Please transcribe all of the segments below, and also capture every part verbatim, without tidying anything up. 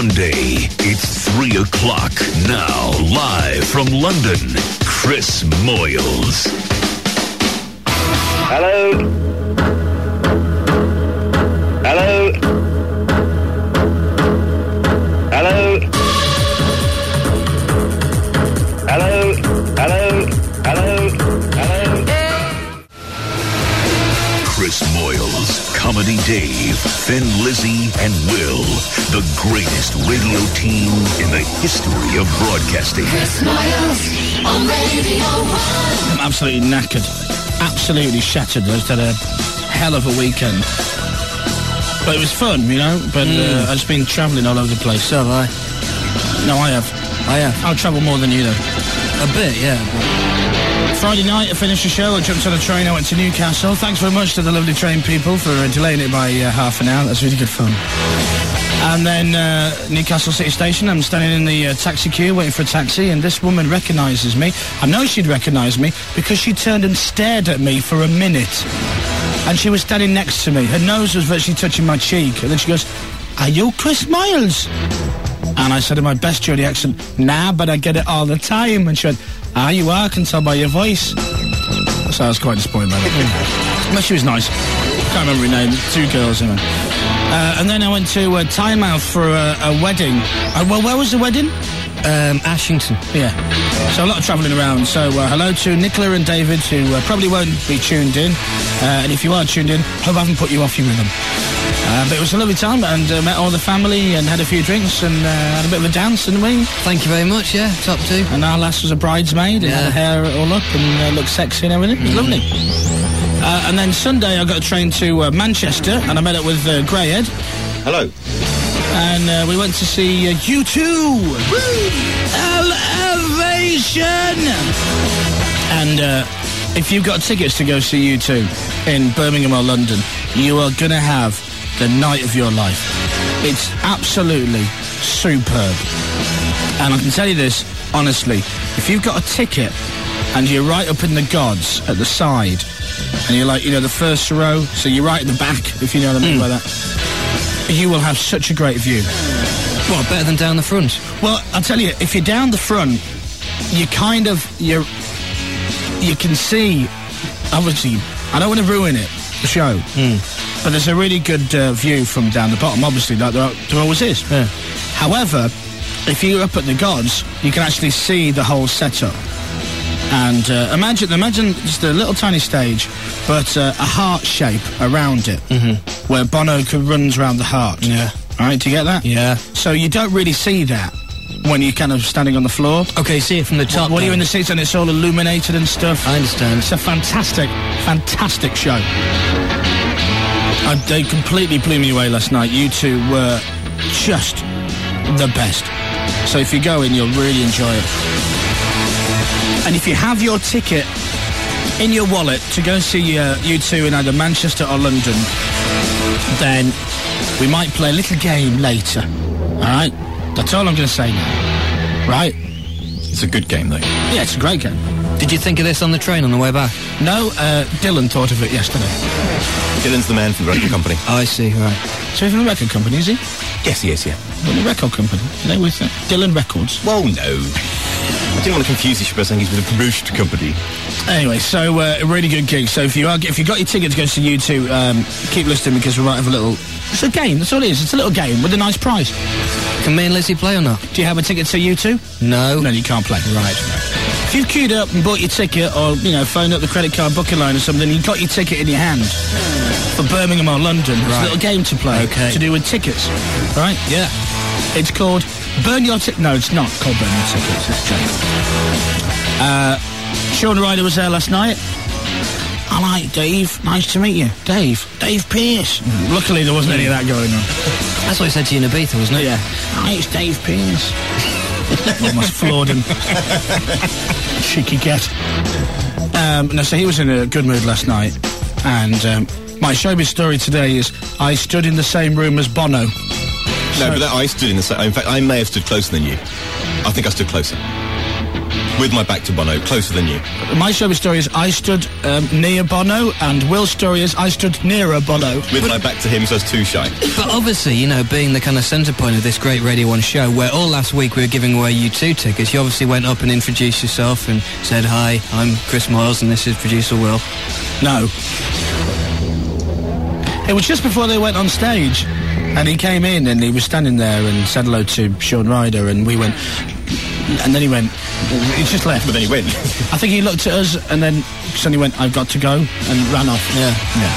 Monday. It's three o'clock now. Live from London, Chris Moyles. Hello? Hello? Hello? Hello? Hello? Hello? Hello? Chris Moyles, Comedy Dave, Thin Lizzy, and Will. The greatest radio team in the history of broadcasting. Chris Moyles on Radio one. I'm absolutely knackered. Absolutely shattered. I've had a hell of a weekend. But it was fun, you know? But mm. uh, I've just been travelling all over the place. So have I. No, I have. I have. I'll travel more than you, though. A bit, yeah. Friday night, I finished the show. I jumped on a train. I went to Newcastle. Thanks very much to the lovely train people for uh, delaying it by uh, half an hour. That's really good fun. And then uh, Newcastle City Station. I'm standing in the uh, taxi queue waiting for a taxi, and this woman recognises me. I know she'd recognise me because she turned and stared at me for a minute. And she was standing next to me. Her nose was virtually touching my cheek. And then she goes, "Are you Chris Moyles?" And I said in my best Geordie accent, "Nah, but I get it all the time." And she went, "Ah, you are, I can tell by your voice." So I was quite disappointed by that. But she was nice. Can't remember her name. Two girls, you know. Uh, and then I went to uh, Tynemouth for a, a wedding. Uh, well, where was the wedding? Um, Ashington. Yeah. So a lot of travelling around. So uh, hello to Nicola and David, who uh, probably won't be tuned in. Uh, and if you are tuned in, hope I haven't put you off your rhythm. Uh, but it was a lovely time, and uh, met all the family and had a few drinks and uh, had a bit of a dance, didn't we? Thank you very much, yeah, top two. And our lass was a bridesmaid, and yeah. had her hair all up and uh, looked sexy and everything. It was lovely. Uh, and then Sunday I got a train to uh, Manchester, and I met up with uh, Greyhead. Hello. And uh, we went to see uh, U two. Woo! Elevation! And uh, if you've got tickets to go see U two in Birmingham or London, you are going to have the night of your life. It's absolutely superb. And I can tell you this, honestly, if you've got a ticket and you're right up in the gods at the side, and you're like, you know, the first row, so you're right at the back, if you know what I mean mm. by that, you will have such a great view. What, better than down the front? Well, I'll tell you, if you're down the front, you kind of, you're, you can see, obviously, I don't want to ruin it, the show, mm. but there's a really good uh, view from down the bottom, obviously, like there, there always is. Yeah. However, if you're up at the gods, you can actually see the whole setup. And uh, imagine, imagine just a little tiny stage, but uh, a heart shape around it, mm-hmm. where Bono could runs around the heart. Yeah. All right, do you get that? Yeah. So you don't really see that when you're kind of standing on the floor. Okay, see it from the top. When you're in the seats and it's all illuminated and stuff. I understand. It's a fantastic, fantastic show. I, they completely blew me away last night. You two were just the best. So if you go in, you'll really enjoy it. And if you have your ticket in your wallet to go and see uh, U two in either Manchester or London, then we might play a little game later. All right? That's all I'm going to say now. Right? It's a good game, though. Yeah, it's a great game. Did you think of this on the train on the way back? No, uh, Dylan thought of it yesterday. Dylan's the man from the record company. Oh, I see, right. So he's from the record company, is he? Yes, he is, yeah. Well, the record company. Are they with uh, Dylan Records? Well, no. I didn't want to confuse you by saying he's with a promotion company. Anyway, so uh, a really good gig. So if you are, if you got your ticket to go to U two, um, keep listening because we might have a little. It's a game. That's all it is. It's a little game with a nice prize. Can me and Lizzie play or not? Do you have a ticket to U two? No. No, you can't play. Right. If you've queued up and bought your ticket, or you know, phoned up the credit card booking line or something, you got your ticket in your hand for Birmingham or London. It's right. a little game to play. Okay. To do with tickets. Right? Yeah. It's called Burn Your Ticket. No, it's not called Burn Your Tickets. It's a joke. Uh, Sean Ryder was there last night. I like Dave. Nice to meet you. Dave. Dave Pearce. Mm. Luckily, there wasn't any of that going on. That's what he said to you in Ibiza, wasn't it? Yeah. Hi, it's Dave Pearce. Almost floored him. Cheeky get. Um, no, so he was in a good mood last night. And um, my showbiz story today is I stood in the same room as Bono. No, so, but that, I stood in the same... In fact, I may have stood closer than you. I think I stood closer. With my back to Bono, closer than you. My showbiz story is I stood um, near Bono, and Will's story is I stood nearer Bono. With my back to him, so I was too shy. But obviously, you know, being the kind of centre point of this great Radio one show, where all last week we were giving away U two tickets, you obviously went up and introduced yourself and said, hi, I'm Chris Moyles and this is producer Will. No. It was just before they went on stage, and he came in and he was standing there and said hello to Sean Ryder, and we went, and then he went, he just left. But then he went. I think he looked at us and then suddenly went, I've got to go, and ran off. Yeah.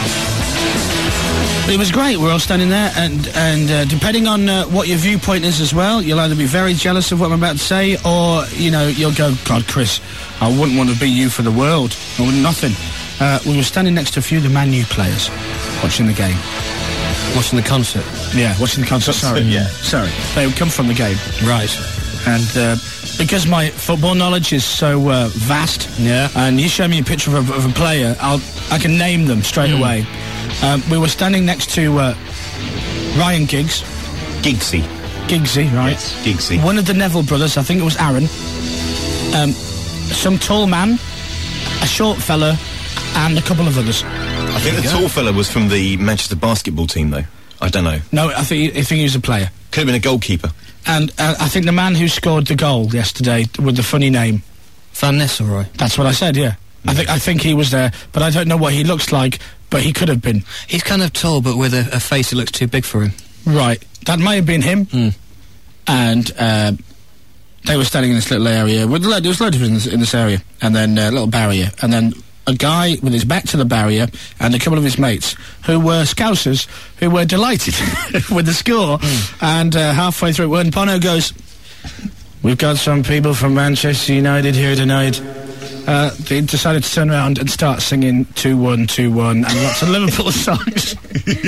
Yeah. But it was great. We're all standing there, and and uh, depending on uh, what your viewpoint is as well, you'll either be very jealous of what I'm about to say, or, you know, you'll go, God, Chris, I wouldn't want to be you for the world. I wouldn't, nothing. Uh, we were standing next to a few of the Man U players, watching the game. Watching the concert. Yeah, watching the concert, sorry. Yeah. Sorry. They would come from the game. Right. And uh, because my football knowledge is so uh, vast, Yeah. and you show me a picture of a, of a player, I'll I can name them straight Mm. away. Um, we were standing next to uh, Ryan Giggs, Giggsy. Giggsy, right? Yes, Giggsy. One of the Neville brothers, I think it was Aaron. Um, some tall man, a short fella, and a couple of others. I think the tall fella was from the Manchester basketball team, though. I don't know. No, I think I think he was a player. Could have been a goalkeeper. And uh, I think the man who scored the goal yesterday with the funny name. Van Nistelrooy. That's what I said, yeah. I think I think he was there, but I don't know what he looks like, but he could have been. He's kind of tall, but with a, a face that looks too big for him. Right. That may have been him. Mm. And uh, they were standing in this little area. With, there was loads of us in this, in this area. And then a uh, little barrier. And then a guy with his back to the barrier and a couple of his mates who were Scousers, who were delighted with the score. Mm. And uh, halfway through, when Bono goes, we've got some people from Manchester United here tonight. Uh, they decided to turn around and start singing two one two one and lots of Liverpool songs.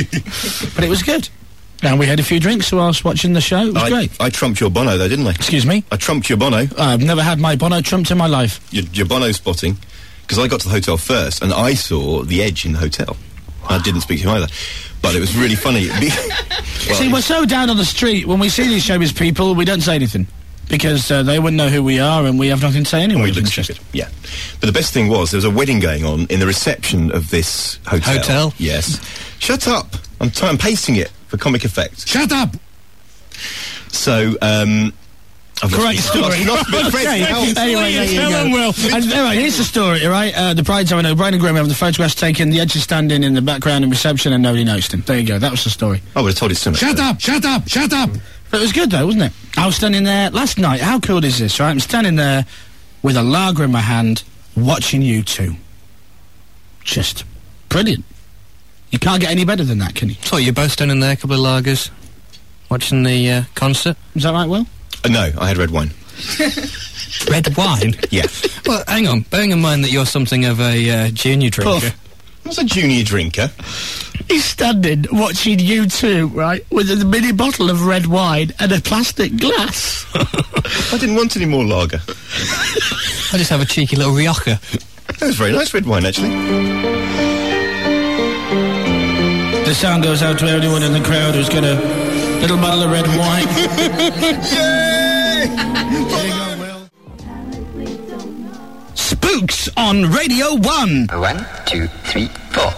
But it was good. And we had a few drinks whilst watching the show. It was I, great. I trumped your Bono, though, didn't I? Excuse me? I trumped your Bono. I've never had my Bono trumped in my life. Your, your Bono spotting. Because I got to the hotel first, and I saw the Edge in the hotel. I didn't speak to him either. But it was really funny. Well, see, we're so down on the street, when we see these showbiz people, we don't say anything. Because uh, they wouldn't know who we are, and we have nothing to say anyway. we look stupid. Yeah. But the best thing was, there was a wedding going on in the reception of this hotel. Hotel? Yes. Shut up! I'm, t- I'm pasting it for comic effect. Shut up! So, um... I've lost- Great story. lost my friend. Okay. Help. Anyway, there you Tell go. him, Will. And, all right, here's the story, all right? Uh, the bride's having a bride and groom having the photographs taken, the Edge is standing in the background in reception, and nobody noticed him. There you go, that was the story. I would have told you sooner. Shut up! Shut up! Shut up! But it was good, though, wasn't it? I was standing there last night. How cool is this, right? I'm standing there with a lager in my hand, watching you two. Just brilliant. You can't get any better than that, can you? So you're both standing there, a couple of lagers, watching the uh, concert. Is that right, Will? Uh, no, I had red wine. Red wine? Yeah. Well, hang on. Bearing in mind that you're something of a uh, junior drinker. I was a junior drinker. He's standing watching you two, right, with a mini bottle of red wine and a plastic glass. I didn't want any more lager. I just have a cheeky little Rioja. That was very nice red wine, actually. The sound goes out to everyone in the crowd who's got a little bottle of red wine. Yay! There you go, Will. Spooks on Radio one. One, two, three, four.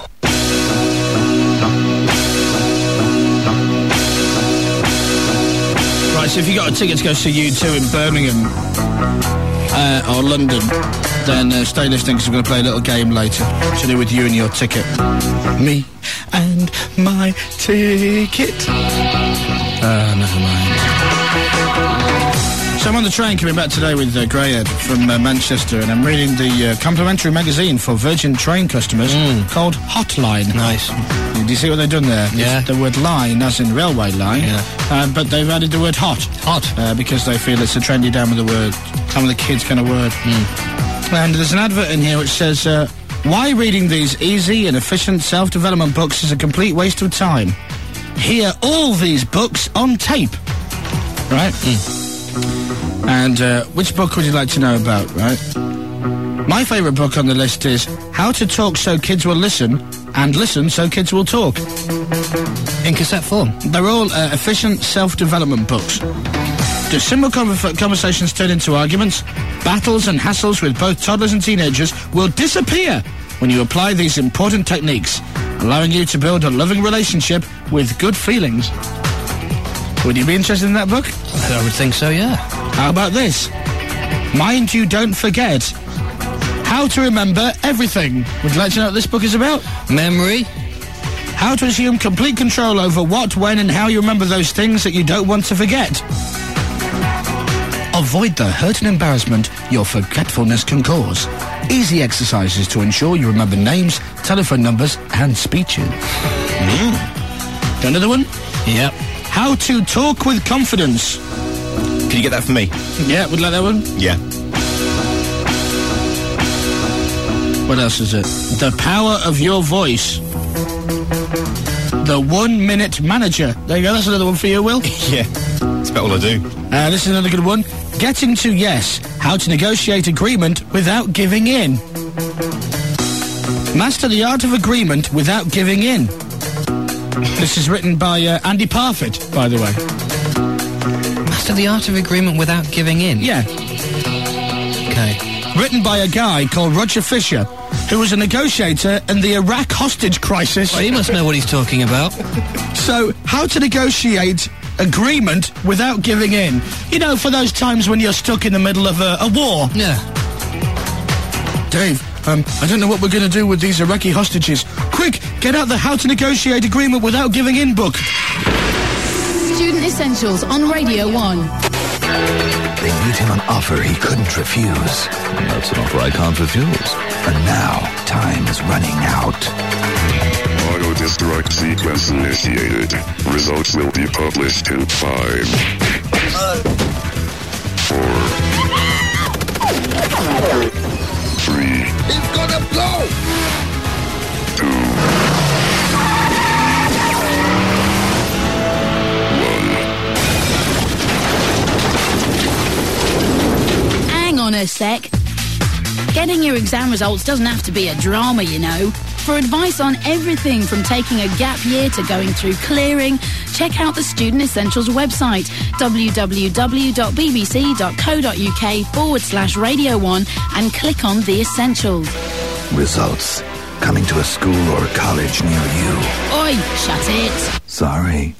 Right, so if you got a ticket to go see U two in Birmingham uh, or London, then uh, stay listening because we're going to play a little game later to do with you and your ticket. Me and my ticket. Uh, never mind. So I'm on the train coming back today with uh, Greyhead from uh, Manchester, and I'm reading the uh, complimentary magazine for Virgin train customers Mm. called Hotline. Nice. Do you see what they've done there? Yeah. It's the word line, as in railway line, Yeah. uh, but they've added the word hot. Hot. Uh, because they feel it's a trendy down with the word, down with the kids kind of word. Mm. And there's an advert in here which says, uh, why reading these easy and efficient self-development books is a complete waste of time. Hear all these books on tape. Right? Mm. And uh, which book would you like to know about, right? My favourite book on the list is How to Talk So Kids Will Listen and Listen So Kids Will Talk. In cassette form. They're all uh, efficient self-development books. Do simple conver- conversations turn into arguments? Battles and hassles with both toddlers and teenagers will disappear when you apply these important techniques, allowing you to build a loving relationship with good feelings. Would you be interested in that book? I would think so, yeah. How about this? Mind You Don't Forget. How to remember everything. Would you like to know what this book is about? Memory. How to assume complete control over what, when, and how you remember those things that you don't want to forget. Avoid the hurt and embarrassment your forgetfulness can cause. Easy exercises to ensure you remember names, telephone numbers, and speeches. Mm. Another one? Yep. How to talk with confidence. Can you get that for me? Yeah, would you like that one? Yeah. What else is it? The Power of Your Voice. The One Minute Manager. There you go, that's another one for you, Will. Yeah, that's about all I do. Uh, this is another good one. Getting to Yes. How to negotiate agreement without giving in. Master the art of agreement without giving in. This is written by uh, Andy Parfitt, by the way. Master the art of agreement without giving in? Yeah. Okay. Written by a guy called Roger Fisher, who was a negotiator in the Iraq hostage crisis. Well, he must know what he's talking about. So, how to negotiate agreement without giving in. You know, for those times when you're stuck in the middle of a, a war. Yeah. Dave, um, I don't know what we're going to do with these Iraqi hostages. Quick, get out the How to Negotiate Agreement Without Giving In book. Student Essentials on Radio one. They made him an offer he couldn't refuse. That's an offer I can't refuse. And now, time is running out. Auto-destruct sequence initiated. Results will be published in five. Four. Three. It's gonna blow! Two. Hang on a sec. Getting your exam results doesn't have to be a drama, you know. For advice on everything from taking a gap year to going through clearing, check out the Student Essentials website, www.bbc.co.uk forward slash Radio one, and click on The Essentials. Results. Coming to a school or college near you. Oi, shut it. Sorry.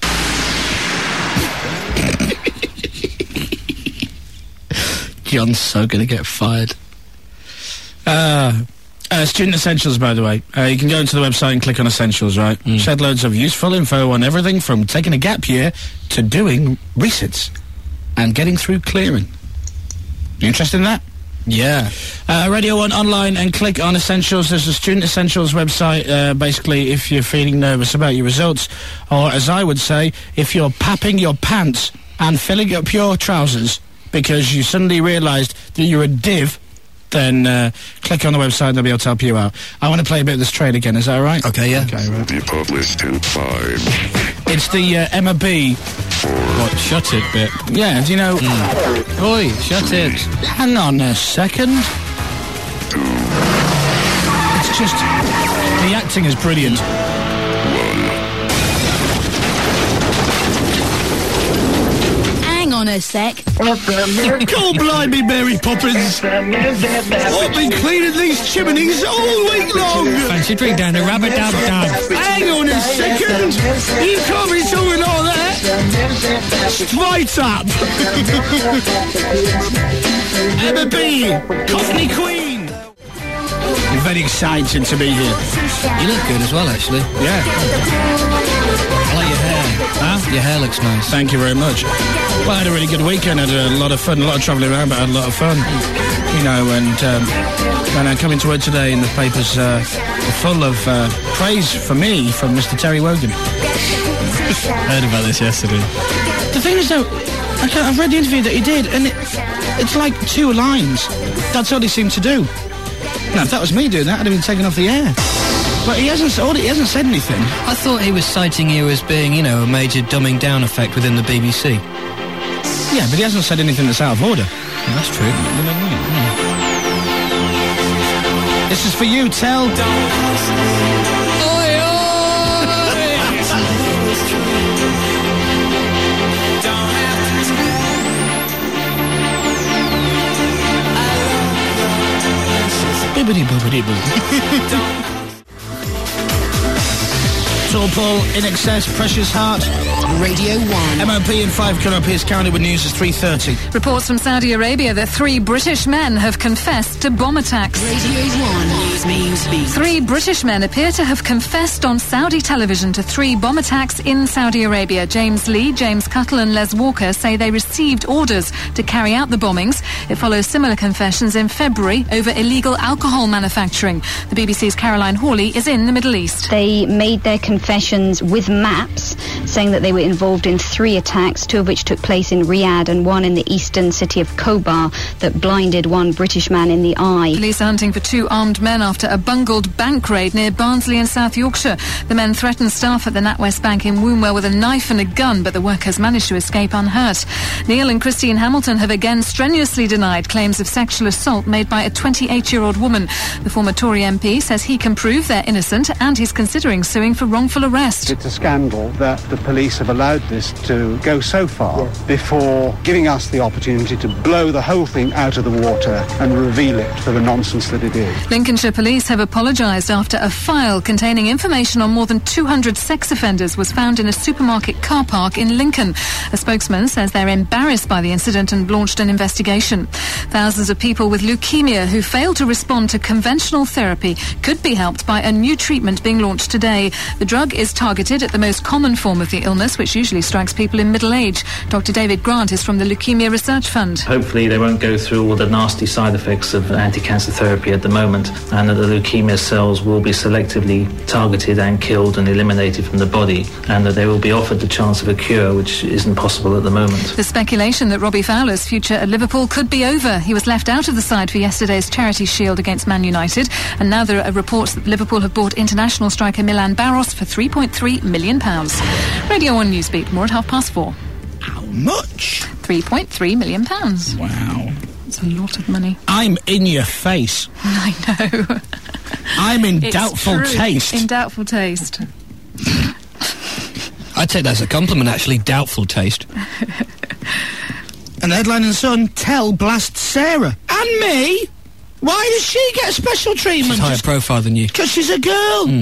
John's so going to get fired. Uh, uh, Student Essentials, by the way. Uh, you can go into the website and click on Essentials, right? Mm. Shed loads of useful info on everything from taking a gap year to doing resits and getting through clearing. You interested in that? Yeah. Uh, Radio one online and click on Essentials. There's a Student Essentials website, uh, basically, if you're feeling nervous about your results, or as I would say, if you're papping your pants and filling up your trousers because you suddenly realised that you're a div, then uh, click on the website and they'll be able to help you out. I want to play a bit of this trade again, is that all right? Okay, yeah. Okay, right. Be published in five. It's the uh, Emma B. What, shut it bit? Yeah, do you know... Mm. Oi, shut it. Hang on a second. It's just... The acting is brilliant. Hang on a sec. God blimey, Mary Poppins. I've been cleaning these chimneys all week long. Fancy drink down the rubber dub dub. Hang on a second. You can't be talking like that. Straight up. Emma B. Cockney Queen. I'm very excited to be here. You look good as well, actually. Yeah. I like your hair. Huh? Your hair looks nice. Thank you very much. Well, I had a really good weekend. I had a lot of fun, a lot of travelling around, but I had a lot of fun. You know, and um, when I come into work today and the papers uh, are full of uh, praise for me from Mister Terry Wogan. I heard about this yesterday. The thing is, though, I can't, I've read the interview that he did, and it, it's like two lines. That's all he seemed to do. Now, if that was me doing that, I'd have been taken off the air. But he hasn't, he hasn't said anything. I thought he was citing you as being, you know, a major dumbing down effect within the B B C. Yeah, but he hasn't said anything that's out of order. Yeah, that's true. Mm. This is for you, Tell. Oi, oi! Bibbidi bobbidi boo. Tall Paul, In Excess, Precious Heart. Radio one. M O P in five coming up. Here's County with News at three thirty. Reports from Saudi Arabia that three British men have confessed to bomb attacks. Radio one. News News Beat. Three British men appear to have confessed on Saudi television to three bomb attacks in Saudi Arabia. James Lee, James Cuttle and Les Walker say they received orders to carry out the bombings. It follows similar confessions in February over illegal alcohol manufacturing. The B B C's Caroline Hawley is in the Middle East. They made their confessions with maps, saying that they were involved in three attacks, two of which took place in Riyadh and one in the eastern city of Khobar that blinded one British man in the eye. Police are hunting for two armed men after a bungled bank raid near Barnsley in South Yorkshire. The men threatened staff at the NatWest Bank in Wombwell with a knife and a gun, but the workers managed to escape unhurt. Neil and Christine Hamilton have again strenuously denied claims of sexual assault made by a twenty-eight-year-old woman. The former Tory M P says he can prove they're innocent and he's considering suing for wrongful arrest. It's a scandal that the police have allowed this to go so far yes. before giving us the opportunity to blow the whole thing out of the water and reveal it for the nonsense that it is. Lincolnshire Police have apologised after a file containing information on more than two hundred sex offenders was found in a supermarket car park in Lincoln. A spokesman says they're embarrassed by the incident and launched an investigation. Thousands of people with leukemia who fail to respond to conventional therapy could be helped by a new treatment being launched today. The drug is targeted at the most common form of the illness, which usually strikes people in middle age. Doctor David Grant is from the Leukemia Research Fund. Hopefully they won't go through all the nasty side effects of anti-cancer therapy at the moment, and that the leukemia cells will be selectively targeted and killed and eliminated from the body, and that they will be offered the chance of a cure, which isn't possible at the moment. The speculation that Robbie Fowler's future at Liverpool could be over. He was left out of the side for yesterday's Charity Shield against Man United, and now there are reports that Liverpool have bought international striker Milan Baros for three point three million pounds. Radio one Newsbeat, more at half past four. How much? three point three million pounds. Wow. It's a lot of money. I'm in your face. I know. I'm in It's doubtful true. taste. In doubtful taste. I'd take that as a compliment, actually. Doubtful taste. And the headline in the Sun, Tell blasts Sarah. And me? Why does she get special treatment? She's higher profile than you. Because she's a girl. Mm.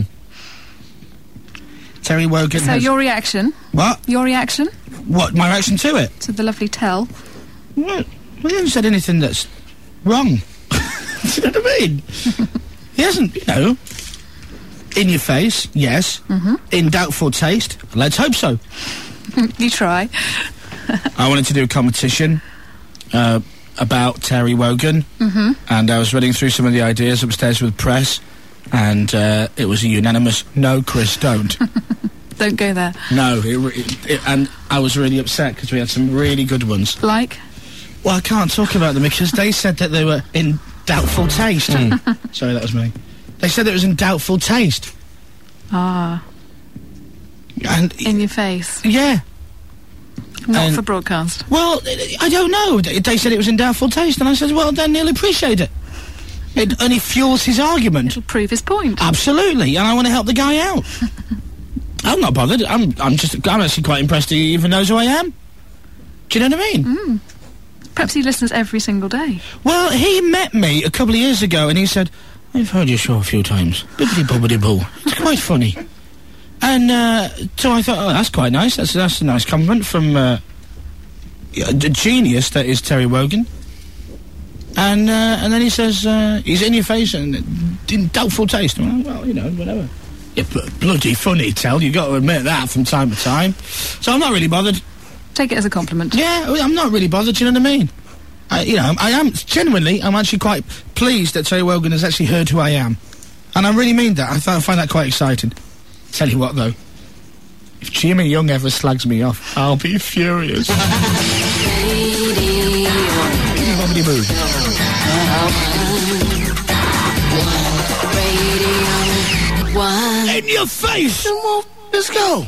Terry Wogan So has... your reaction? What? Your reaction? What, my reaction to it? To the lovely Tell? What? Well, he hasn't said anything that's wrong. Do you know what I mean? He hasn't, you know... In your face, yes. Mm-hmm. In doubtful taste, let's hope so. You try. I wanted to do a competition uh, about Terry Wogan, mm-hmm. and I was running through some of the ideas upstairs with press, and uh, it was a unanimous, no, Chris, don't. Don't go there. No, it, it, it, and I was really upset because we had some really good ones. Like? Well, I can't talk about them because they said that they were in doubtful taste. Mm. Sorry, that was me. They said that it was in doubtful taste. Ah. And in your face. Yeah. Not and, for broadcast. Well, I don't know. They said it was in doubtful taste, and I said, well, then he'll appreciate it. It only fuels his argument. It'll prove his point. Absolutely, and I want to help the guy out. I'm not bothered. I'm, I'm just, I'm actually quite impressed he even knows who I am. Do you know what I mean? Mm. Perhaps he listens every single day. Well, he met me a couple of years ago, and he said, I've heard your show a few times. Bibbidi-bobbidi-boo. It's quite funny. And, uh, so I thought, oh, that's quite nice. That's, that's a nice compliment from, uh, a genius that is Terry Wogan. And, uh, and then he says, uh, he's in your face and in doubtful taste. Well, well, you know, whatever. Yeah, but bloody funny, Tell. You've got to admit that from time to time. So I'm not really bothered. Take it as a compliment. Yeah, I'm not really bothered, do you know what I mean? I, you know, I am, genuinely, I'm actually quite pleased that Terry Wogan has actually heard who I am. And I really mean that. I, th I find that quite exciting. Tell you what, though. If Jimmy Young ever slags me off, I'll be furious. In your face! Let's go!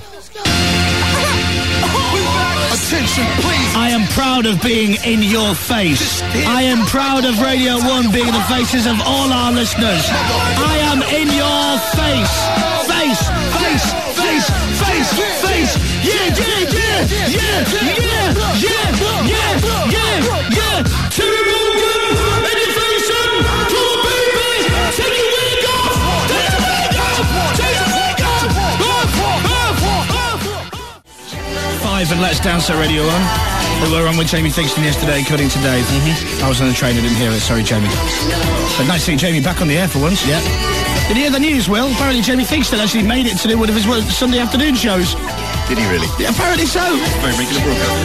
Attention, please. I am proud of being in your face. I am proud of Radio one being the faces of all our listeners. I am in your face. Face, face, face, face, face. Yeah, yeah, yeah, yeah, yeah, yeah, yeah, yeah, yeah. Terry Wogan, in your face, and cool baby. Five and Let's Dance at Radio one. We were on with Jamie Theakston yesterday, according to Dave. Mm-hmm. I was on the train, I didn't hear it. Sorry, Jamie. But nice seeing Jamie back on the air for once. Yeah. Did you hear the news, Will? Apparently Jamie Theakston actually made it to do one of his uh, Sunday afternoon shows. Did he really? Yeah, apparently so. Very regular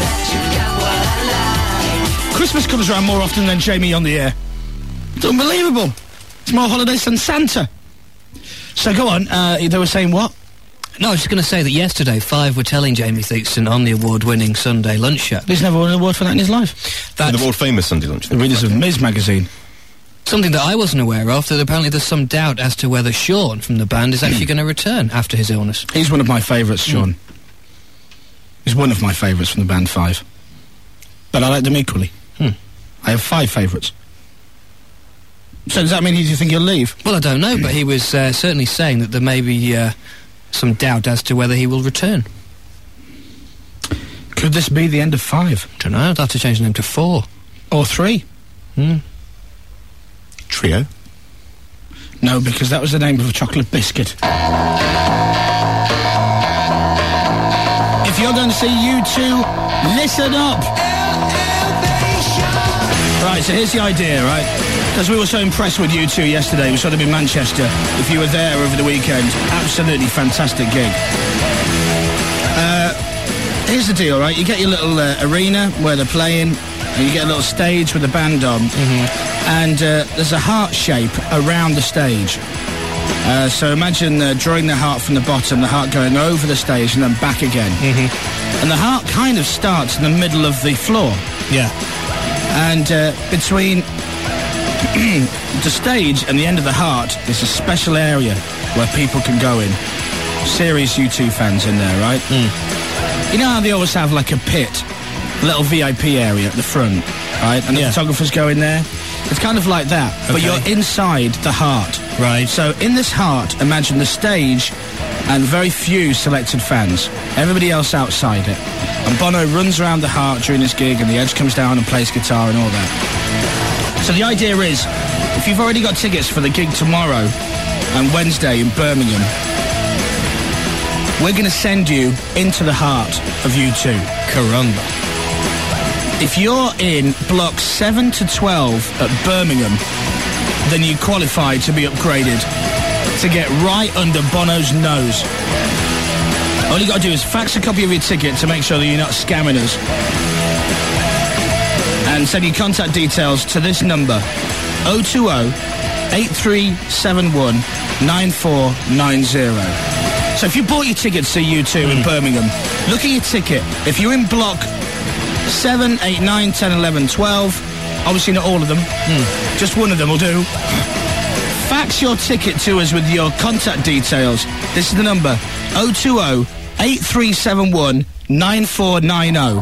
broadcast. Christmas comes around more often than Jamie on the air. It's unbelievable. It's more holidays than Santa. So go on, uh, they were saying what? No, I was just going to say that yesterday, Five were telling Jamie Theakston on the award-winning Sunday lunch show. He's never won an award for that in his life. That's the world-famous Sunday lunch. The readers of Miz magazine. Something that I wasn't aware of, that apparently there's some doubt as to whether Sean from the band is actually going to return after his illness. He's one of my favourites, Sean. Mm. He's one of my favourites from the band Five. But I like them equally. Hmm. I have five favourites. So does that mean you think he'll leave? Well, I don't know, but he was uh, certainly saying that there may be uh, some doubt as to whether he will return. Could this be the end of Five? Don't know, I'd have to change the name to Four. Or Three. Hmm. Trio? No, because that was the name of a chocolate biscuit. If you're going to see U two, listen up! Right, so here's the idea, right? Because we were so impressed with U two yesterday, we saw them in Manchester. If you were there over the weekend, absolutely fantastic gig. Uh, here's the deal, right? You get your little uh, arena where they're playing, and you get a little stage with the band on, mm-hmm. and uh, there's a heart shape around the stage. Uh, so imagine uh, drawing the heart from the bottom, the heart going over the stage and then back again. Mm-hmm. And the heart kind of starts in the middle of the floor. Yeah. And uh, between the stage and the end of the heart is a special area where people can go in. Serious U two fans in there, right? Mm. You know how they always have like a pit, a little V I P area at the front, right? And yeah. the photographers go in there. It's kind of like that, okay. but you're inside the heart. Right. So in this heart, imagine the stage and very few selected fans. Everybody else outside it. And Bono runs around the heart during his gig, and the Edge comes down and plays guitar and all that. So the idea is, if you've already got tickets for the gig tomorrow and Wednesday in Birmingham, we're going to send you into the heart of U two. Caramba. If you're in blocks seven to twelve at Birmingham, then you qualify to be upgraded to get right under Bono's nose. All you got to do is fax a copy of your ticket to make sure that you're not scamming us. And send your contact details to this number, oh two oh, eight three seven one, nine four nine zero. So if you bought your ticket to see U two mm. in Birmingham, look at your ticket. If you're in block seven, eight, nine, ten, eleven, twelve, obviously not all of them, mm. just one of them will do. Fax your ticket to us with your contact details. This is the number, oh two oh, eight three seven one, nine four nine oh.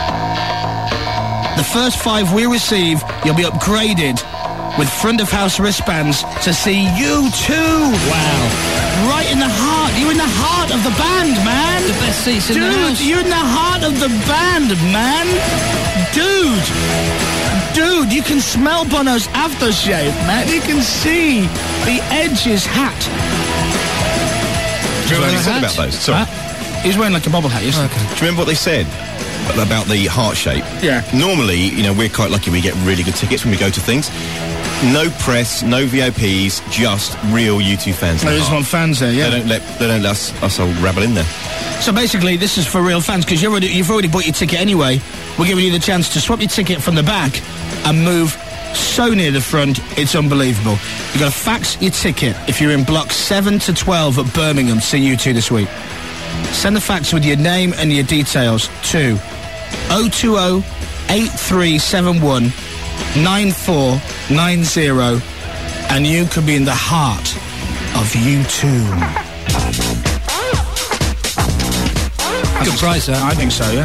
The first five we receive, you'll be upgraded with front of house wristbands to see U two. Wow. Right in the heart. You're in the heart of the band, man. The best seats in Dude, the house. You're in the heart of the band, man. Dude. Dude, you can smell Bono's aftershave, man. You can see the Edge's hat. Do you remember what they said about those? Sorry. Huh? He was wearing like a bobble hat, yes. Okay. Do you remember what they said about the heart shape? Yeah. Normally, you know, we're quite lucky we get really good tickets when we go to things. No press, no V I Ps, just real U two fans. No, there's one fans there, yeah. They don't let they don't let us, us all rabble in there. So basically, this is for real fans, because you've already, you've already bought your ticket anyway. We're giving you the chance to swap your ticket from the back and move so near the front, it's unbelievable. You've got to fax your ticket if you're in block seven to twelve at Birmingham to see U two this week. Send the fax with your name and your details to oh two oh, eight three seven one, nine four nine zero, and you could be in the heart of U two. Good price, huh? I think so, yeah.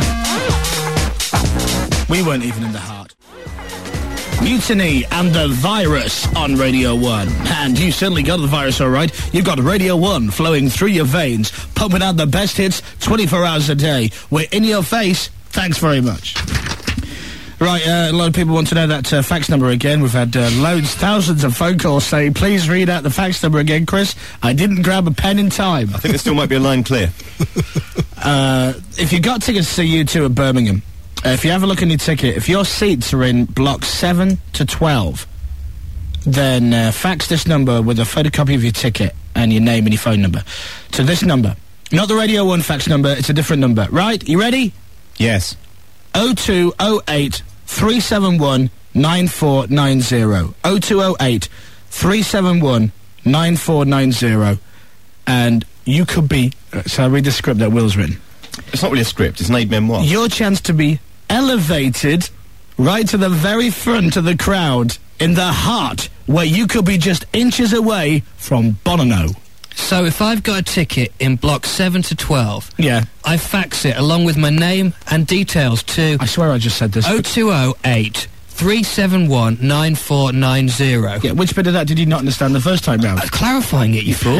We weren't even in the heart. Mutiny and the Virus on Radio one. And you certainly got the virus all right. You've got Radio one flowing through your veins, pumping out the best hits twenty-four hours a day. We're in your face. Thanks very much. Right, uh, a lot of people want to know that uh, fax number again. We've had uh, loads, thousands of phone calls saying, please read out the fax number again, Chris. I didn't grab a pen in time. I think there still might be a line clear. uh, if you got tickets to see U two at Birmingham, uh, if you have a look on your ticket, if your seats are in blocks seven to twelve, then uh, fax this number with a photocopy of your ticket and your name and your phone number to this number. Not the Radio one fax number, it's a different number. Right, you ready? Yes. oh two oh eight, three seven one, nine four nine zero. oh two oh eight, three seven one, nine four nine zero. And you could be... Uh, so I read the script that Will's written. It's not really a script, it's an aid memoir. Your chance to be elevated right to the very front of the crowd in the heart, where you could be just inches away from Bonono. So if I've got a ticket in block seven to twelve, yeah, I fax it along with my name and details to... I swear I just said this. oh two oh eight, three seven one, nine four nine zero. Yeah, which bit of that did you not understand the first time round? I was clarifying it, you fool.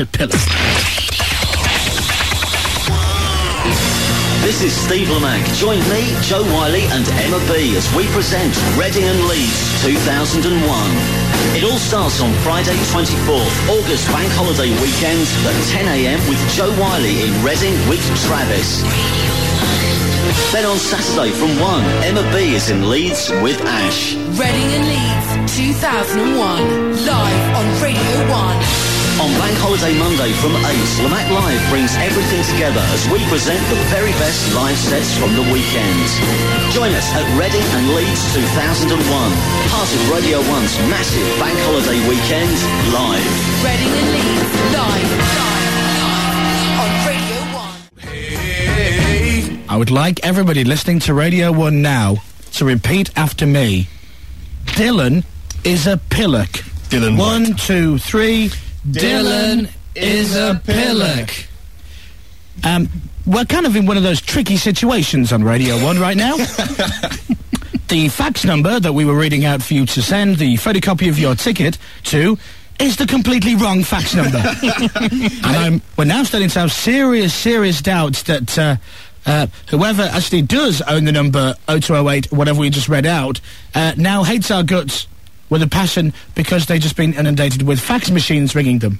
This is Steve Lamacq. Join me, Joe Wiley and Emma B as we present Reading and Leeds two thousand one. It all starts on Friday twenty-fourth, August Bank Holiday weekend at ten a m with Joe Wiley in Reading with Travis. Then on Saturday from one, Emma B is in Leeds with Ash. Reading and Leeds two thousand one, live on Radio one. On Bank Holiday Monday from eight, Lamacq Live brings everything together as we present the very best live sets from the weekend. Join us at Reading and Leeds two thousand one, part of Radio one's massive Bank Holiday weekend, live. Reading and Leeds, live, live, live, on Radio one. Hey. I would like everybody listening to Radio one now to repeat after me. Dylan is a pillock. Dylan One, White. two, three... Dylan is a pillock. Um, we're kind of in one of those tricky situations on Radio one right now. The fax number that we were reading out for you to send the photocopy of your ticket to is the completely wrong fax number. And I'm, we're now starting to have serious, serious doubts that uh, uh, whoever actually does own the number oh two oh eight, whatever we just read out, uh, now hates our guts with a passion because they've just been inundated with fax machines ringing them.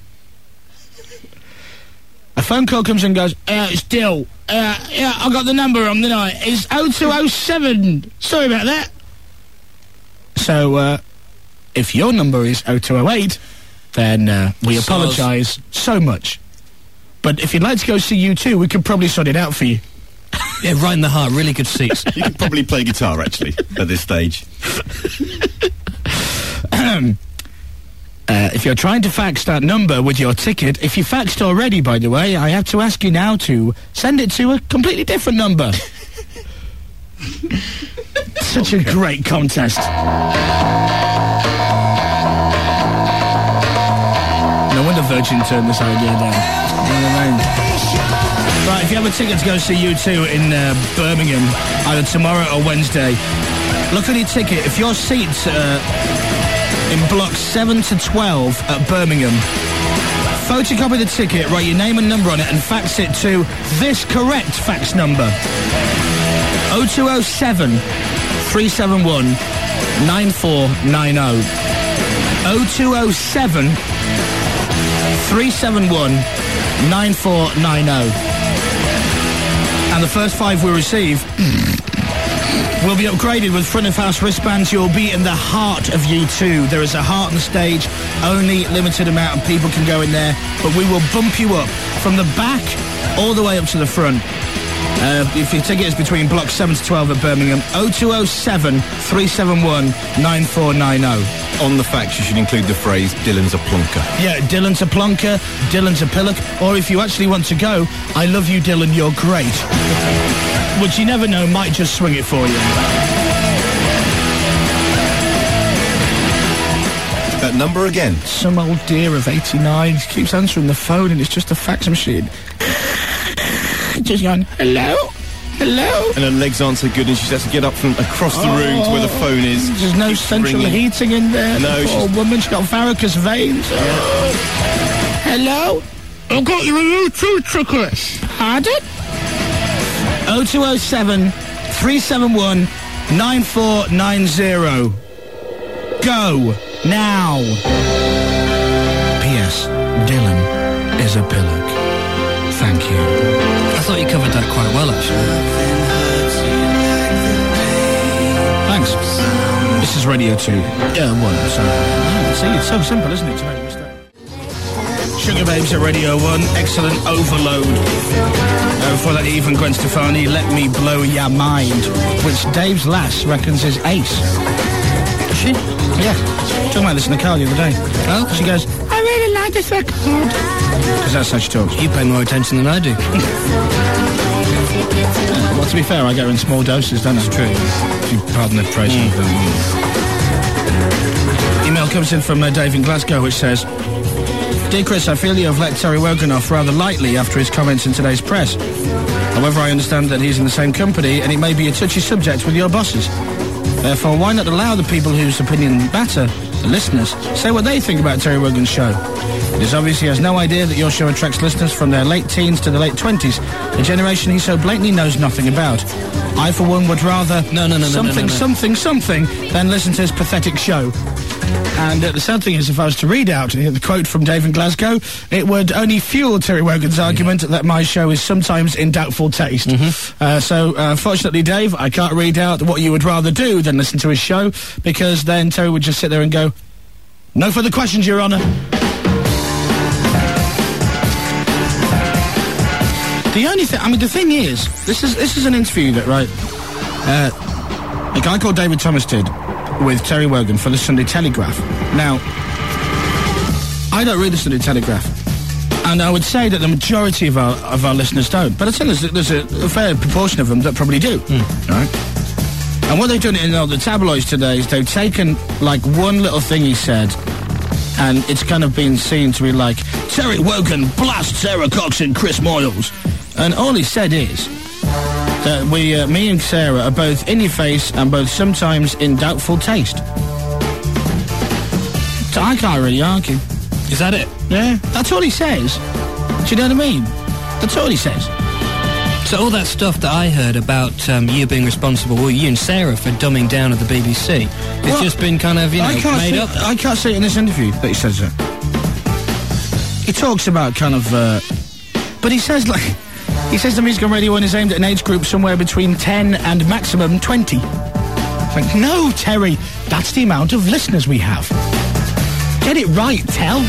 A phone call comes and goes, uh, it's Dill. Uh, yeah, I got the number on the night. It's oh two oh seven. Sorry about that. So, uh, if your number is oh two oh eight, then uh, we apologise so much. But if you'd like to go see U two, we could probably sort it out for you. Yeah, right in the heart, really good seats. You could probably play guitar, actually, at this stage. uh, if you're trying to fax that number with your ticket, if you faxed already, by the way, I have to ask you now to send it to a completely different number. Such a great contest. No wonder Virgin turned this idea down. You know what I mean? Right, if you have a ticket to go see U two in uh, Birmingham, either tomorrow or Wednesday, look on your ticket. If your seat's uh, in blocks seven to twelve at Birmingham, photocopy the ticket, write your name and number on it, and fax it to this correct fax number: oh two oh seven, three seven one, nine four nine oh. oh two oh seven, three seven one, nine four nine oh. And the first five we receive will be upgraded with front of house wristbands. You'll be in the heart of U two. There is a heart on the stage. Only limited amount of people can go in there, but we will bump you up from the back all the way up to the front. Uh, if your ticket is between blocks seven to twelve at Birmingham, oh two oh seven, three seven one, nine four nine oh. On the fax, you should include the phrase, Dylan's a plonker. Yeah, Dylan's a plonker, Dylan's a pillock, or if you actually want to go, I love you, Dylan, you're great. Which you never know, might just swing it for you. That number again? Some old dear of eighty-nine keeps answering the phone and it's just a fax machine. Just going, hello? Hello? And her legs aren't so good and she has to get up from across the oh, room to where the phone is. There's no central ringing. heating in there. No, the poor she's... woman, she's got varicose veins. Yeah. Oh. Hello? I've got you a U two ticket. Pardon? oh two oh seven, three seven one, nine four nine zero. Go now. P S. Dylan is a pillock. Thank you. I thought you covered that quite well, actually. Thanks. This is Radio two. Yeah, one. So, yeah, see, it's so simple, isn't it, to make a mistake? Sugar Babes at Radio one. Excellent overload. Uh, before that, even Gwen Stefani, Let Me Blow Ya Mind, which Dave's lass reckons is ace. Is she? Yeah. Talking about this in the car the other day. Oh? She goes, I really like this record. Because that's how she talks. You pay more attention than I do. Well, to be fair, I get her in small doses, don't I? It's true. If you pardon the phrase. Mm. Email comes in from uh, Dave in Glasgow, which says, Dear Chris, I feel you have let Terry Wogan off rather lightly after his comments in today's press. However, I understand that he's in the same company and it may be a touchy subject with your bosses. Therefore, why not allow the people whose opinion matter, the listeners, say what they think about Terry Wogan's show? It is obvious he has no idea that your show attracts listeners from their late teens to the late twenties, a generation he so blatantly knows nothing about. I, for one, would rather no, no, no, something, no, no, no, no. something, something than listen to his pathetic show. And uh, the sad thing is, if I was to read out uh, the quote from Dave in Glasgow, it would only fuel Terry Wogan's argument yeah. that my show is sometimes in doubtful taste. Mm-hmm. Uh, so, uh, fortunately, Dave, I can't read out what you would rather do than listen to his show, because then Terry would just sit there and go, no further questions, Your Honour. The only thing, I mean, the thing is, this is this is an interview that, right, uh, a guy called David Thomas did with Terry Wogan for the Sunday Telegraph. Now, I don't read the Sunday Telegraph, and I would say that the majority of our of our listeners don't. But I tell you, there's, there's a, a fair proportion of them that probably do, mm. right? And what they've done in all the tabloids today is they've taken like one little thing he said, and it's kind of been seen to be like Terry Wogan blasts Sarah Cox and Chris Moyles, and all he said is that we, uh, me and Sarah, are both in your face and both sometimes in doubtful taste. So I can't really argue. Is that it? Yeah, that's all he says. Do you know what I mean? That's all he says. So all that stuff that I heard about um, you being responsible, well, you and Sarah, for dumbing down at the B B C, it's well, just been kind of, you know, made see, up. I can't say it in this interview that he says that. He talks about kind of, uh, but he says like, he says the music on Radio one is aimed at an age group somewhere between ten and maximum twenty. Like, no, Terry, that's the amount of listeners we have. Get it right, Tel.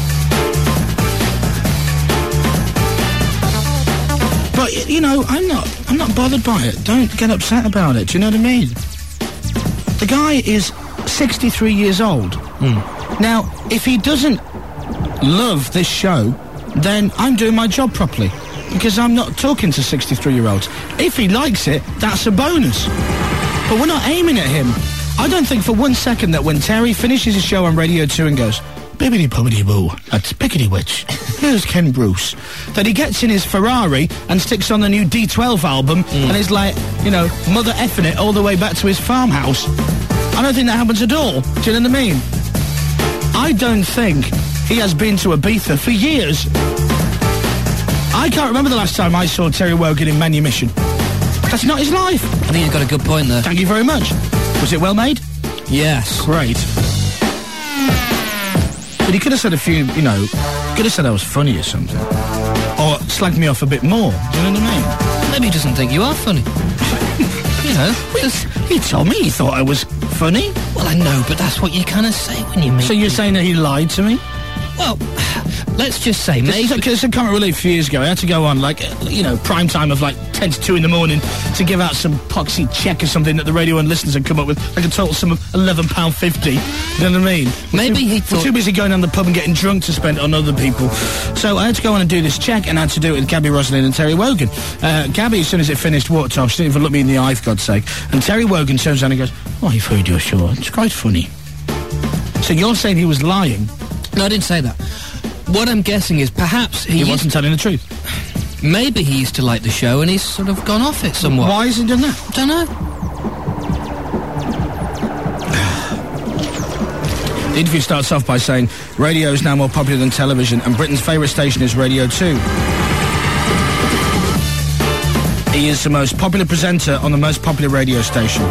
But, you know, I'm not, I'm not bothered by it. Don't get upset about it. Do you know what I mean? The guy is sixty-three years old. Mm. Now, if he doesn't love this show, then I'm doing my job properly. Because I'm not talking to sixty-three-year-olds. If he likes it, that's a bonus. But we're not aiming at him. I don't think for one second that when Terry finishes his show on Radio two and goes, bibbidi-bobbidi-boo, that's Pickety-Witch, here's Ken Bruce, that he gets in his Ferrari and sticks on the new D twelve album mm. and is like, you know, mother effing it all the way back to his farmhouse. I don't think that happens at all. Do you know what I mean? I don't think he has been to Ibiza for years. I can't remember the last time I saw Terry Wogan in Manumission. That's not his life. I think you've got a good point there. Thank you very much. Was it well made? Yes. Great. But he could have said a few, you know, could have said I was funny or something. Or slagged me off a bit more. Do you know what I mean? Maybe he doesn't think you are funny. You know. Just, he told me he thought I was funny. Well, I know, but that's what you kind of say when you meet So you're people. saying that he lied to me? Well, let's just say, maybe... It's a comic relief a few years ago. I had to go on, like, you know, prime time of, like, ten to two in the morning to give out some poxy check or something that the Radio one listeners had come up with, like a total sum of eleven pounds fifty. You know what I mean? Maybe too, he thought... We're too busy going down the pub and getting drunk to spend on other people. So I had to go on and do this check, and I had to do it with Gabby Roslin and Terry Wogan. Uh, Gabby, as soon as it finished, walked off. She didn't even look me in the eye, for God's sake. And Terry Wogan turns around and goes, oh, I've heard your show. It's quite funny. So you're saying he was lying? No, I didn't say that. What I'm guessing is perhaps he, he wasn't telling the truth. Maybe he used to like the show and he's sort of gone off it somewhat. Why has he done that? Don't know. The interview starts off by saying, radio is now more popular than television and Britain's favourite station is Radio two. He He is the most popular presenter on the most popular radio station.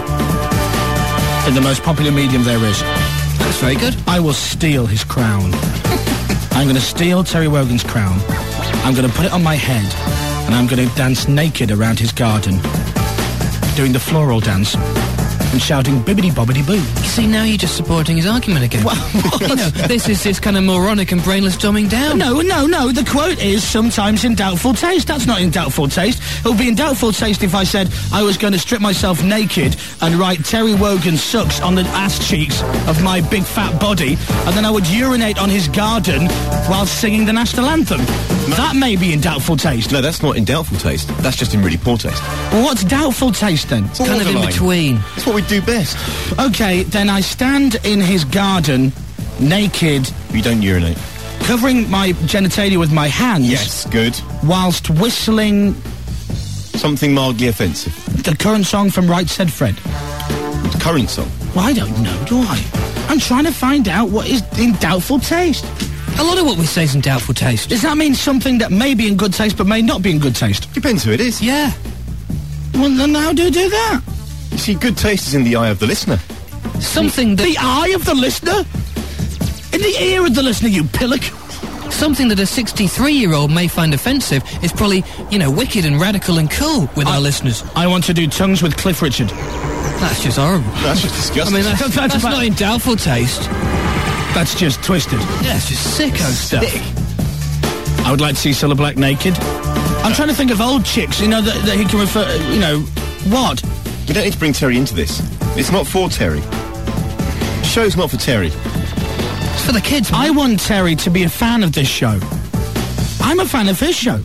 In the most popular medium there is. That's very good. I will steal his crown. I'm going to steal Terry Wogan's crown. I'm going to put it on my head, and I'm going to dance naked around his garden, doing the floral dance and shouting bibbidi bobbidi boo. You see, now you're just supporting his argument again. Well, you know, this is this kind of moronic and brainless dumbing down. No, no, no. The quote is sometimes in doubtful taste. That's not in doubtful taste. It would be in doubtful taste if I said I was going to strip myself naked and write Terry Wogan sucks on the ass cheeks of my big fat body, and then I would urinate on his garden while singing the national anthem. No. That may be in doubtful taste. No, that's not in doubtful taste. That's just in really poor taste. Well, what's doubtful taste then? It's kind of in between. That's what we do best. Okay, then I stand in his garden, naked. You don't urinate. Covering my genitalia with my hands. Yes, good. Whilst whistling... something mildly offensive. The current song from Right Said Fred. The current song? Well, I don't know, do I? I'm trying to find out what is in doubtful taste. A lot of what we say is in doubtful taste. Does that mean something that may be in good taste but may not be in good taste? Depends who it is. Yeah. Well, then how do you do that? You see, good taste is in the eye of the listener. Something that... The eye of the listener? In the ear of the listener, you pillock. Something that a sixty-three-year-old may find offensive is probably, you know, wicked and radical and cool with I, our listeners. I want to do tongues with Cliff Richard. That's just horrible. That's just disgusting. I mean, that's, that's, that's not in doubtful taste. That's just twisted. Yeah, it's just sicko stuff. Sick. I would like to see Cilla Black naked. I'm trying to think of old chicks, you know, that, that he can refer... You know, what? We don't need to bring Terry into this. It's not for Terry. The show's not for Terry. It's for the kids, man. I want Terry to be a fan of this show. I'm a fan of his show.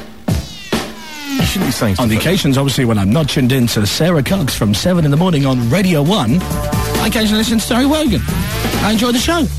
You shouldn't be saying stuff On the like occasions, obviously, when I'm not tuned in to Sarah Cox from seven in the morning on Radio one, I occasionally listen to Terry Wogan. I enjoy the show.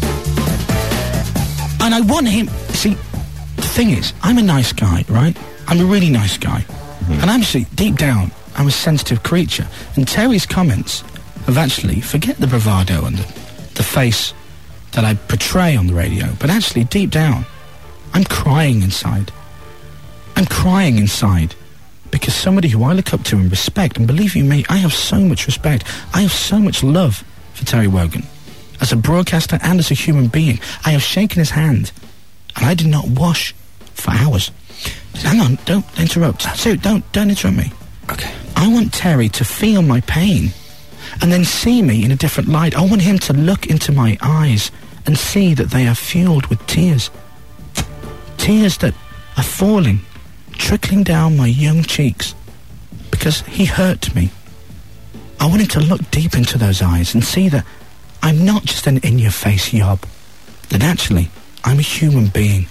And I want him... See, the thing is, I'm a nice guy, right? I'm a really nice guy. Mm-hmm. And actually, deep down, I'm a sensitive creature. And Terry's comments have actually... Forget the bravado and the, the face that I portray on the radio. But actually, deep down, I'm crying inside. I'm crying inside. Because somebody who I look up to and respect, and believe you me, I have so much respect. I have so much love for Terry Wogan. As a broadcaster and as a human being, I have shaken his hand, and I did not wash for hours. Hang on, don't interrupt. Sue, don't, don't interrupt me. Okay. I want Terry to feel my pain, and then see me in a different light. I want him to look into my eyes and see that they are fueled with tears. Tears that are falling, trickling down my young cheeks, because he hurt me. I want him to look deep into those eyes and see that I'm not just an in-your-face yob, that actually I'm a human being.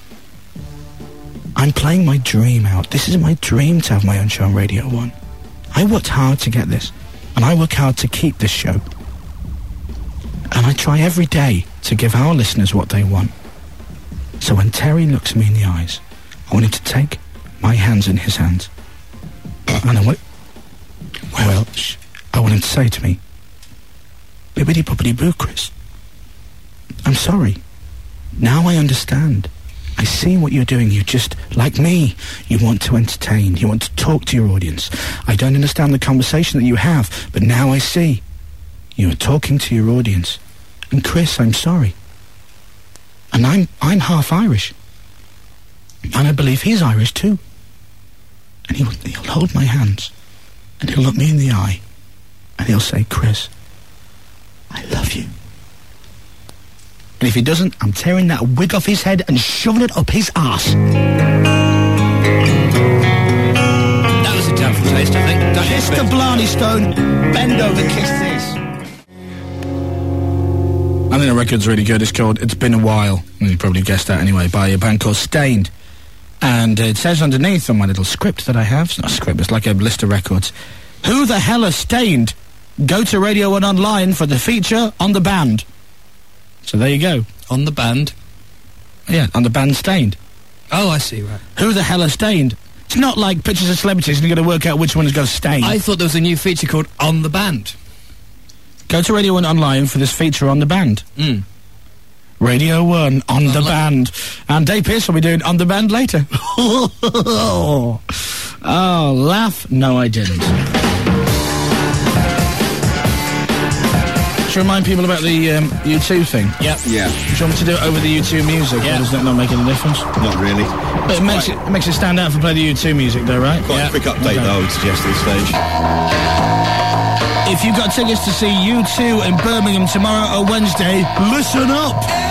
I'm playing my dream out. This is my dream to have my own show on Radio one. I worked hard to get this, and I work hard to keep this show. And I try every day to give our listeners what they want. So when Terry looks me in the eyes, I want him to take my hands in his hands. And I want... Well, sh- I want him to say to me, Bibbidi bobbidi boo, Chris. I'm sorry. Now I understand. I see what you're doing. You just, like me, you want to entertain. You want to talk to your audience. I don't understand the conversation that you have, but now I see. You are talking to your audience. And Chris, I'm sorry. And I'm, I'm half Irish. And I believe he's Irish too. And he'll, he'll hold my hands. And he'll look me in the eye. And he'll say, Chris, I love you. And if he doesn't, I'm tearing that wig off his head and shoving it up his arse. That was a doubtful taste, I think. Don't kiss the Blarney Stone. Bend over, kiss this. I think the record's really good. It's called It's Been a While. You probably guessed that anyway, by a band called Stained. And uh, it says underneath on my little script that I have, it's not a script, it's like a list of records, who the hell are Stained? Go to Radio one Online for the feature on the band. So there you go. On the band? Yeah, on the band Stained. Oh, I see, right. Who the hell are Stained? It's not like pictures of celebrities and you've got to work out which one has got Stained. I thought there was a new feature called On the Band. Go to Radio one Online for this feature on the band. Mm. Radio one on the band. And Dave Pearce will be doing On the Band later. Oh, laugh? No, I didn't. Should I remind people about the um, U two thing? Yep. Yeah. Do you want me to do it over the U two music? Yeah. Or does that not make any difference? Not really. But it makes it, it makes it stand out if I play the U two music, though, right? Quite yeah. a quick update, Okay. though, I would suggest at this stage. If you've got tickets to see U two in Birmingham tomorrow or Wednesday, listen up!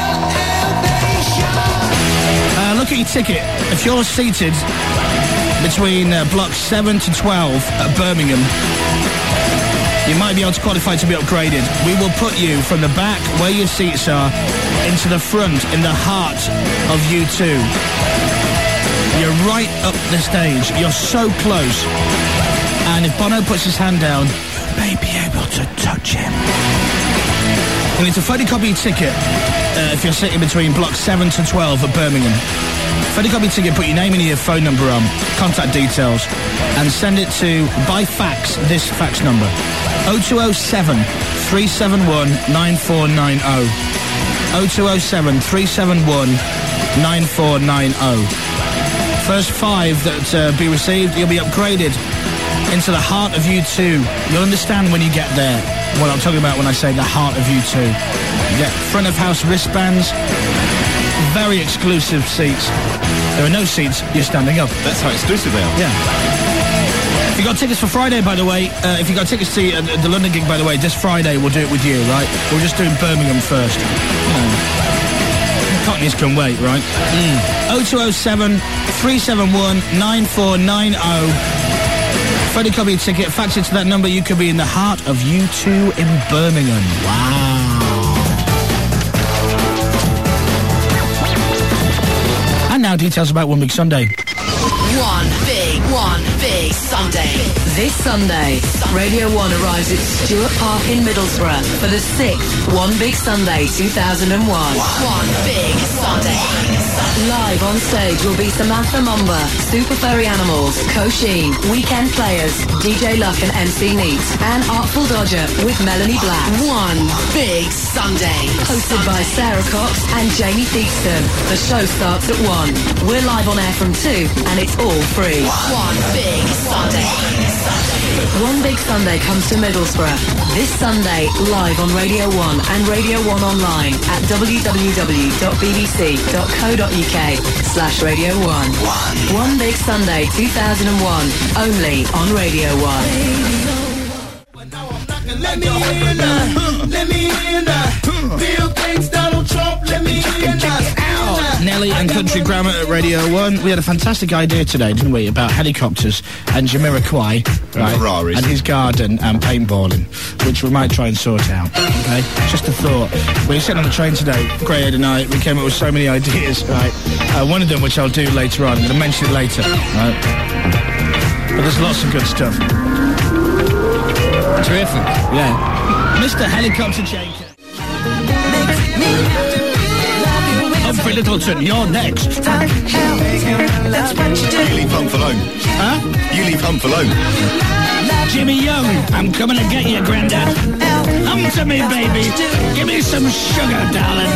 Uh, look at your ticket. If you're seated between uh, blocks seven to twelve at Birmingham, you might be able to qualify to be upgraded. We will put you from the back, where your seats are, into the front, in the heart of U two. You're right up the stage. You're so close. And if Bono puts his hand down, you may be able to touch him. You need to photocopy your ticket uh, if you're sitting between blocks seven to twelve at Birmingham. Photocopy your ticket, put your name and your phone number on, contact details, and send it to, by fax, this fax number. oh two oh seven, three seven one, nine four nine oh. oh two oh seven, three seven one, nine four nine oh. First five that uh, be received, you'll be upgraded into the heart of U two. You'll understand when you get there what I'm talking about when I say the heart of U two. You get front of house wristbands, very exclusive seats. There are no seats, you're standing up. That's how exclusive they are. Yeah. If you got tickets for Friday, by the way, uh, if you got tickets to see, uh, the London gig, by the way, this Friday we'll do it with you, right? We're just doing Birmingham first. You know, Cockneys can wait, right? Mm. oh two oh seven, three seven one, nine four nine oh. Photocopy your ticket, fax it to that number. You could be in the heart of U two in Birmingham. Wow. And now details about One Big Sunday. One big, one big Sunday. This Sunday, Radio one arrives at Stuart Park in Middlesbrough for the sixth One Big Sunday two thousand one. One big Sunday. Live on stage will be Samantha Mumba, Super Furry Animals, Kosheen, Weekend Players, D J Luck and M C Neat, and Artful Dodger with Melanie Black. One big Sunday. Hosted by Sarah Cox and Jamie Theakston. The show starts at one. We're live on air from two, and it's all free. One big Sunday. One Big Sunday comes to Middlesbrough. This Sunday, live on Radio one and Radio one online at www.bbc.co.uk slash Radio one. One Big Sunday two thousand one, only on Radio one. Let me in there, let me in there. Bill Gates, Donald Trump, let me in there. Nelly and Country Grammar at Radio one. We had a fantastic idea today, didn't we, about helicopters and Jamiroquai, right? Ferraris. And his garden and paintballing, which we might try and sort out, okay? Just a thought. We were sitting on the train today, Greyhead and I, we came up with so many ideas, right? Uh, one of them, which I'll do later on, I'm going to mention it later, right? But there's lots of good stuff. Terrific. Yeah. Mister Helicopter Jacob. Humphrey Littleton, you're next. You leave Hump alone. Huh? You leave Hump alone. Jimmy Young, I'm coming to get you, Grandad. Hum to me, baby. Give me some sugar, darling.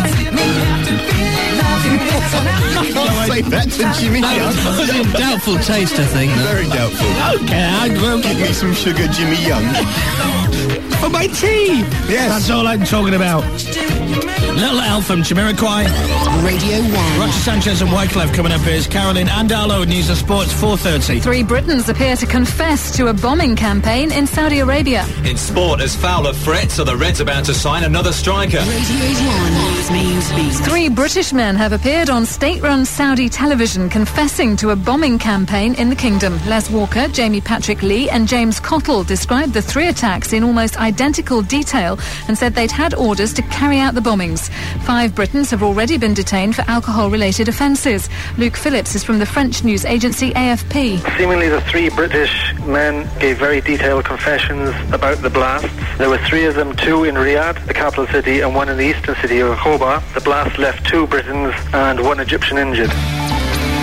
Say that to Jimmy Young. That was in doubtful taste, I think. Very doubtful. Okay, I will. Give me some sugar, Jimmy Young. For my tea. Yes. That's all I'm talking about. Little Elf from Jamiroquai. Radio one. Roger Sanchez and Wyclef coming up. Here's Carolyn and Arlo at News of Sports, four thirty. Three Britons appear to confess to a bombing campaign in Saudi Arabia. In sport, as Fowler threats, are the Reds about to sign another striker? Radio one. News means beat. Three British men have appeared on state-run Saudi television confessing to a bombing campaign in the kingdom. Les Walker, Jamie Patrick Lee and James Cottle described the three attacks in almost identical detail and said they'd had orders to carry out the bombings. Five Britons have already been detained for alcohol-related offences. Luke Phillips is from the French news agency A F P. Seemingly the three British men gave very detailed confessions about the blasts. There were three of them, two in Riyadh, the capital city, and one in the eastern city of Khobar. The blast left two Britons and one Egyptian injured.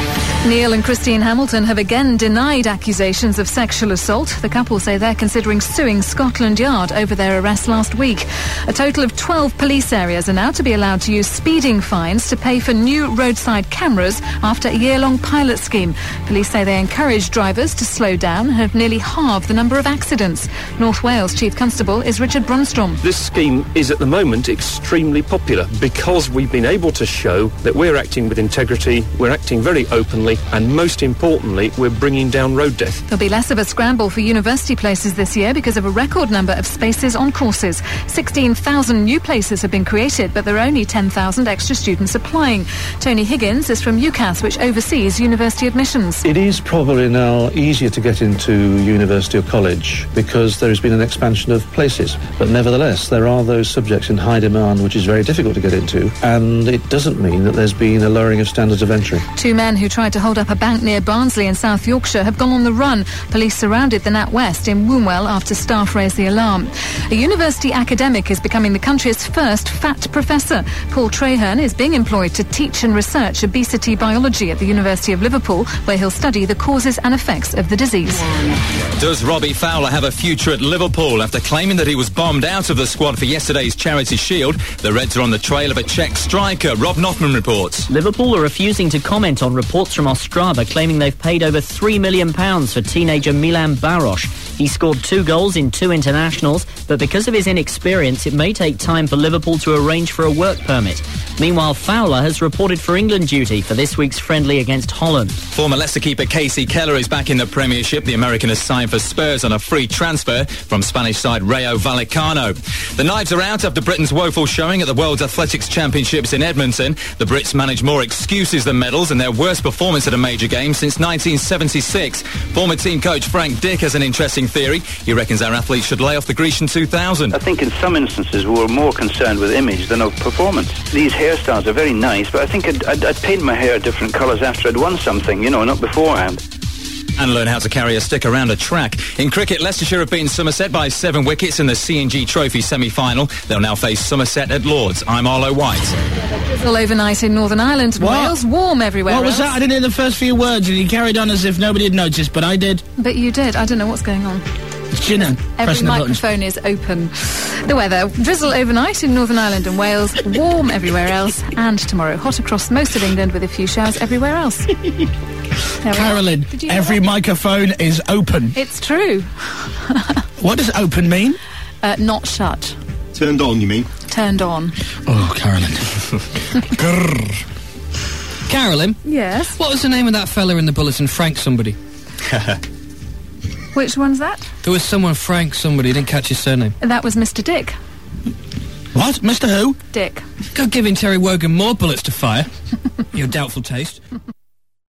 Neil and Christine Hamilton have again denied accusations of sexual assault. The couple say they're considering suing Scotland Yard over their arrest last week. A total of twelve police areas are now to be allowed to use speeding fines to pay for new roadside cameras after a year-long pilot scheme. Police say they encourage drivers to slow down and have nearly halved the number of accidents. North Wales Chief Constable is Richard Brunstrom. This scheme is at the moment extremely popular because we've been able to show that we're acting with integrity, we're acting very openly, and most importantly, we're bringing down road death. There'll be less of a scramble for university places this year because of a record number of spaces on courses. sixteen thousand new places have been created, but there are only ten thousand extra students applying. Tony Higgins is from UCAS, which oversees university admissions. It is probably now easier to get into university or college because there has been an expansion of places. But nevertheless, there are those subjects in high demand which is very difficult to get into, and it doesn't mean that there's been a lowering of standards of entry. Two men who tried to hold up a bank near Barnsley in South Yorkshire have gone on the run. Police surrounded the NatWest in Wombwell after staff raised the alarm. A university academic is becoming the country's first fat professor. Paul Traherne is being employed to teach and research obesity biology at the University of Liverpool, where he'll study the causes and effects of the disease. Does Robbie Fowler have a future at Liverpool? After claiming that he was bombed out of the squad for yesterday's Charity Shield, the Reds are on the trail of a Czech striker. Rob Nothman reports. Liverpool are refusing to comment on reports from Ostrava claiming they've paid over three million pounds for teenager Milan Baros. He scored two goals in two internationals, but because of his inexperience, it may take time for Liverpool to arrange for a work permit. Meanwhile, Fowler has reported for England duty for this week's friendly against Holland. Former Leicester keeper Casey Keller is back in the Premiership. The American has signed for Spurs on a free transfer from Spanish side Rayo Vallecano. The knives are out after Britain's woeful showing at the World Athletics Championships in Edmonton. The Brits managed more excuses than medals and their worst performance at a major game since nineteen seventy-six. Former team coach Frank Dick has an interesting theory. He reckons our athletes should lay off the Grecian two thousand. I think in some instances we were more concerned with image than of performance. These hairstyles are very nice, but I think I'd, I'd, I'd paint my hair different colours after I'd won something, you know, not beforehand. And learn how to carry a stick around a track. In cricket, Leicestershire have beaten Somerset by seven wickets in the C and G Trophy semi-final. They'll now face Somerset at Lords. I'm Arlo White. Drizzle overnight in Northern Ireland and What? Wales. Warm everywhere What was else. that? I didn't hear the first few words, and he carried on as if nobody had noticed, but I did. But you did. I don't know what's going on. It's Gina Every pressing the buttons. microphone is open. The weather. Drizzle overnight in Northern Ireland and Wales. Warm everywhere else. And tomorrow, hot across most of England with a few showers everywhere else. There we are. Carolyn, Did you know every that? microphone is open. It's true. What does open mean? Uh, not shut. Turned on, you mean? Turned on. Oh, Carolyn. Carolyn? Yes? What was the name of that fella in the bulletin? Frank somebody. Which one's that? There was someone Frank somebody, didn't catch his surname. That was Mister Dick. What? Mister Who? Dick. Go giving Terry Wogan more bullets to fire. Your doubtful taste.